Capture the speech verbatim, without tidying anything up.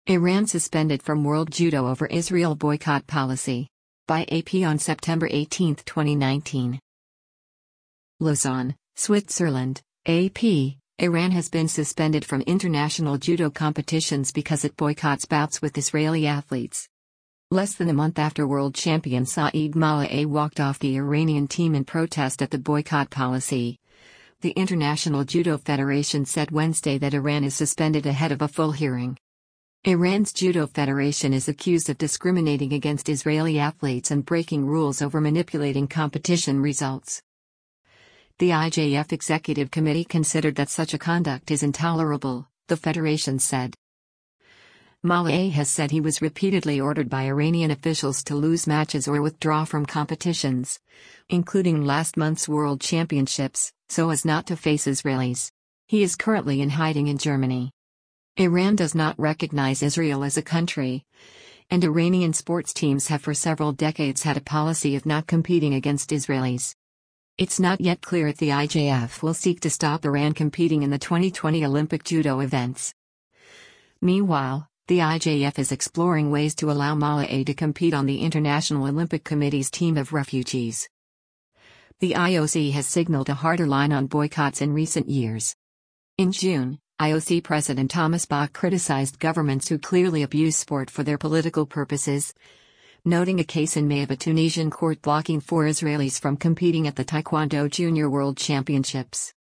Iran suspended from World Judo over Israel boycott policy. By A P on September eighteenth, twenty nineteen. Lausanne, Switzerland, A P. Iran has been suspended from international judo competitions because it boycotts bouts with Israeli athletes. Less than a month after world champion Saeed Maleh walked off the Iranian team in protest at the boycott policy, the International Judo Federation said Wednesday that Iran is suspended ahead of a full hearing. Iran's Judo Federation is accused of discriminating against Israeli athletes and breaking rules over manipulating competition results. The I J F Executive Committee considered that such a conduct is intolerable, the federation said. Maleh has said he was repeatedly ordered by Iranian officials to lose matches or withdraw from competitions, including last month's World Championships, so as not to face Israelis. He is currently in hiding in Germany. Iran does not recognize Israel as a country, and Iranian sports teams have for several decades had a policy of not competing against Israelis. It's not yet clear if the I J F will seek to stop Iran competing in the twenty twenty Olympic judo events. Meanwhile, the I J F is exploring ways to allow Maleh to compete on the International Olympic Committee's team of refugees. The I O C has signaled a harder line on boycotts in recent years. In June, I O C President Thomas Bach criticized governments who clearly abuse sport for their political purposes, noting a case in May of a Tunisian court blocking four Israelis from competing at the Taekwondo Junior World Championships.